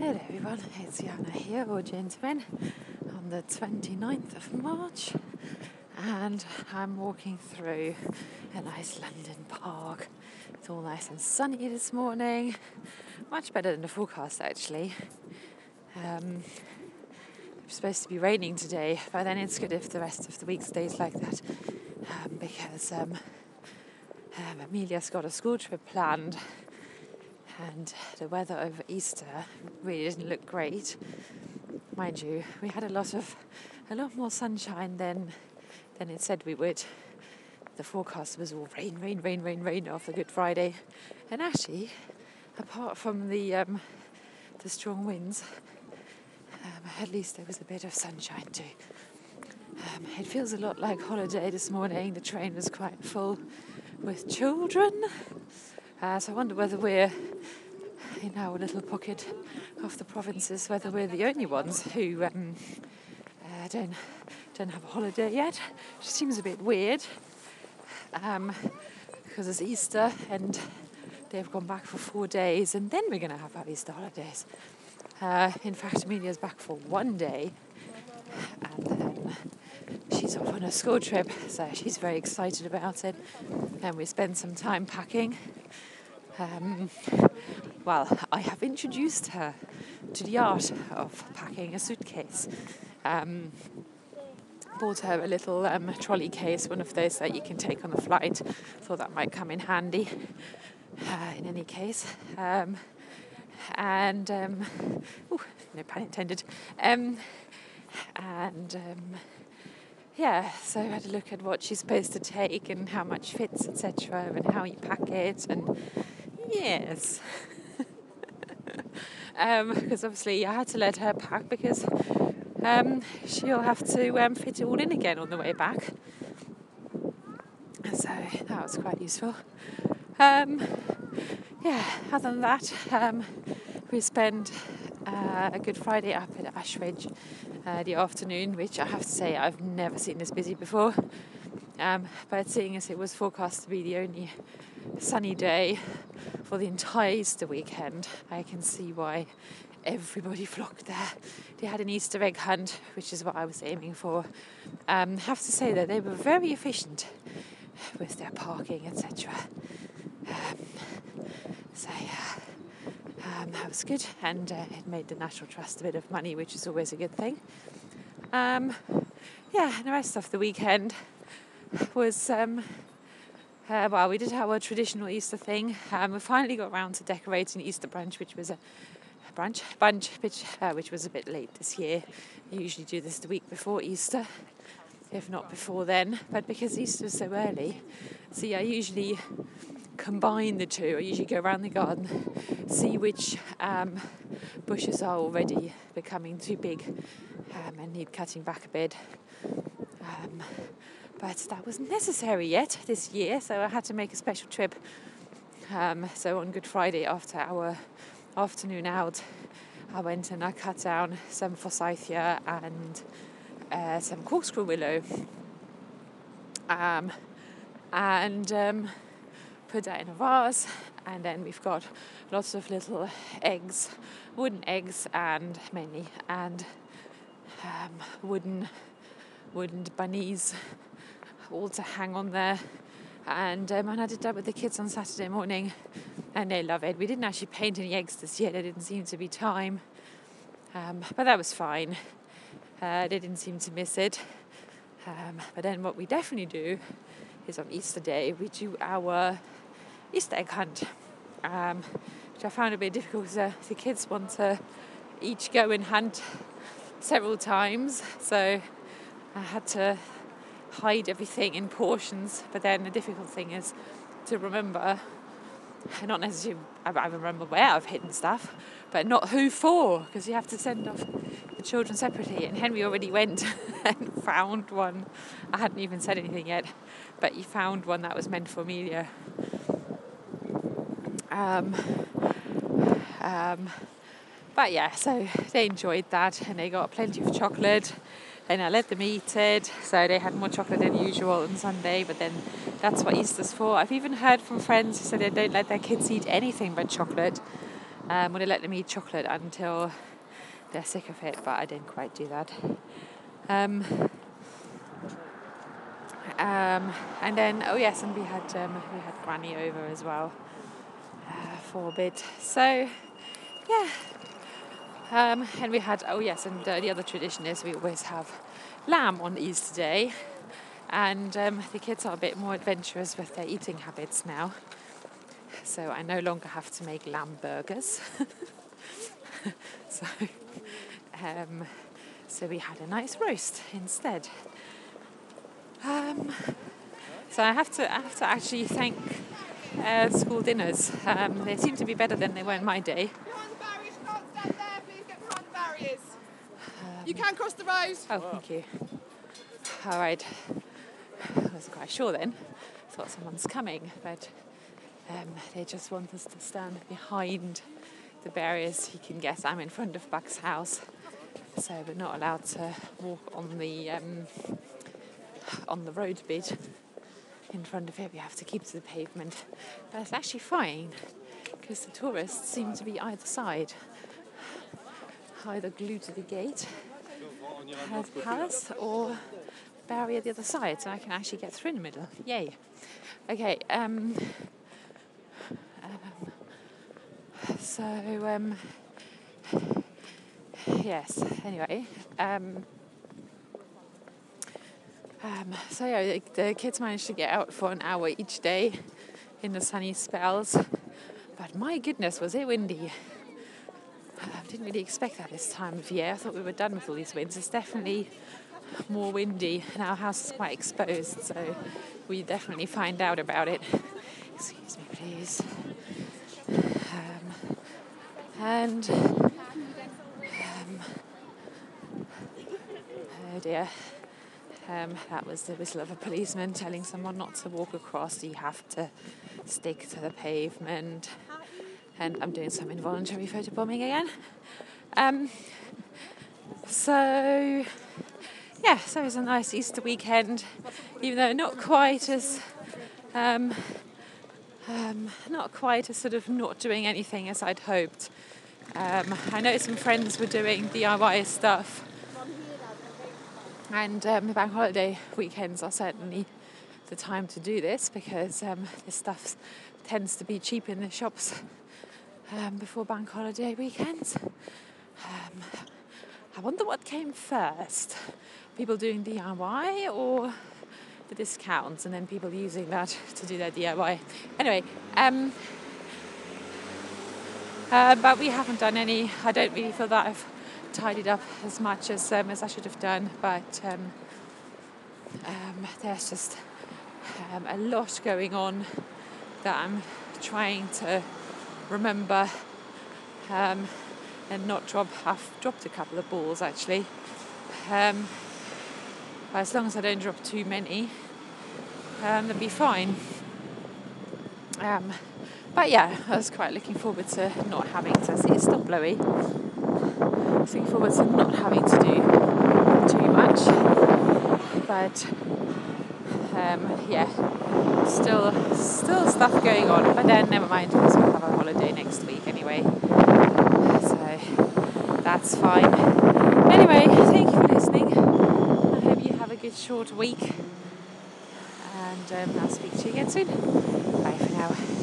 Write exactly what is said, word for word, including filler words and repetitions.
Hello everyone, it's Jana here, or gentlemen, on the twenty-ninth of March, and I'm walking through a nice London park. It's all nice and sunny this morning, much better than the forecast actually. Um, it's supposed to be raining today, but then it's good if the rest of the week stays like that, um, because um, um, Amelia's got a school trip planned. And the weather over Easter really didn't look great. Mind you, we had a lot of, a lot more sunshine than, than it said we would. The forecast was all rain, rain, rain, rain, rain after Good Friday. And actually, apart from the um, the strong winds, um, at least there was a bit of sunshine too. Um, it feels a lot like holiday this morning. The train was quite full with children. Uh, so I wonder whether we're, in our little pocket of the provinces, whether we're the only ones who um, uh, don't don't have a holiday yet. Which seems a bit weird, um, because it's Easter and they've gone back for four days, and then we're going to have our Easter holidays. Uh, in fact, Amelia's back for one day, and then she's off on a school trip, so she's very excited about it. And we spend some time packing. Um, well, I have introduced her to the art of packing a suitcase. Um, bought her a little um, trolley case, one of those that you can take on the flight. Thought that might come in handy uh, in any case. Um, and, um, ooh, no pun intended. Um, and, um, yeah, so I had a look at what she's supposed to take and how much fits, et cetera, and how you pack it, and yes. um, because obviously I had to let her pack because um, she'll have to um, fit it all in again on the way back. So that was quite useful. Um, yeah, other than that, um, we spent uh, a Good Friday up at Ashridge uh, the afternoon, which I have to say I've never seen this busy before. Um, but seeing as it was forecast to be the only sunny day for the entire Easter weekend, I can see why everybody flocked there. They had an Easter egg hunt, which is what I was aiming for. Um, I have to say that they were very efficient with their parking, et cetera. Um, so yeah, um, that was good, and uh, it made the National Trust a bit of money, which is always a good thing. Um, yeah, and the rest of the weekend was, um, uh, well, we did our traditional Easter thing. Um, we finally got around to decorating Easter brunch, which was a brunch, bunch, which, uh, which was a bit late this year. I usually do this the week before Easter, if not before then. But because Easter is so early, see, I usually combine the two. I usually go around the garden, see which um, bushes are already becoming too big um, and need cutting back a bit. Um, but that wasn't necessary yet this year, so I had to make a special trip. Um, so on Good Friday, after our afternoon out, I went and I cut down some forsythia and uh, some corkscrew willow, um, and um, put that in a vase. And then we've got lots of little eggs, wooden eggs, and mainly and um, wooden wooden bunnies, all to hang on there. And, um, and I did that with the kids on Saturday morning, and they love it. We didn't actually paint any eggs this year. There didn't seem to be time, um, but that was fine. Uh, they didn't seem to miss it. Um, but then what we definitely do is on Easter Day, we do our Easter egg hunt, um, which I found a bit difficult because uh, the kids want to each go and hunt several times. So I had to hide everything in portions, but then the difficult thing is to remember, not necessarily I remember where I've hidden stuff, but not who for, because you have to send off the children separately. And Henry already went and found one. I hadn't even said anything yet, but he found one that was meant for Amelia. Um, um, but yeah, so they enjoyed that, and they got plenty of chocolate. And I let them eat it, so they had more chocolate than usual on Sunday, but then that's what Easter's for. I've even heard from friends who said they don't let their kids eat anything but chocolate, Um, would have let them eat chocolate until they're sick of it, but I didn't quite do that. Um, um, and then, oh yes, and we had um, we had Granny over as well uh, for a bit. So, yeah. Um, and we had, oh yes, and uh, the other tradition is we always have lamb on Easter Day. And um, the kids are a bit more adventurous with their eating habits now. So I no longer have to make lamb burgers. so, um, so we had a nice roast instead. Um, so I have to, I have to actually thank uh, school dinners. Um, they seem to be better than they were in my day. Behind the barriers, you can't stand there. Please get behind the barriers. Um, you can cross the road. Oh, thank you. All right. I wasn't quite sure then. Thought someone's coming, but um, they just want us to stand behind the barriers. You can guess I'm in front of Buck's house, so we're not allowed to walk on the um, on the road bit in front of it. We have to keep to the pavement, but it's actually fine because the tourists seem to be either side, either glued to the gate at the palace or barrier the other side, so I can actually get through in the middle. Yay. Okay, um, um so um yes, anyway, um um so yeah, the, the kids managed to get out for an hour each day in the sunny spells, but my goodness, was it windy. I uh, didn't really expect that this time of year. I thought we were done with all these winds. It's definitely more windy, and our house is quite exposed, so we definitely find out about it. Excuse me, please. Um, and um, oh dear, um, that was the whistle of a policeman telling someone not to walk across. You have to stick to the pavement. And I'm doing some involuntary photobombing again. Um, so. Yeah, so it was a nice Easter weekend, even though not quite as, um, um, not quite as sort of not doing anything as I'd hoped. Um, I know some friends were doing D I Y stuff, and um, the bank holiday weekends are certainly the time to do this because um, this stuff tends to be cheap in the shops um, before bank holiday weekends. Um, I wonder what came first. People doing D I Y or the discounts, and then people using that to do their D I Y. Anyway, um, uh, but we haven't done any. I don't really feel that I've tidied up as much as um, as I should have done, but um, um, there's just um, a lot going on that I'm trying to remember um, and not drop. I've dropped a couple of balls actually. Um, But as long as I don't drop too many, um, that'll be fine. Um, but yeah, I was quite looking forward to not having to see it's still blowy. Looking forward to not having to do too much. But um, yeah, still still stuff going on. But then never mind, because we'll have a holiday next week anyway. So that's fine. Anyway, thank you for listening. A good short week, and um, I'll speak to you again soon. Bye for now.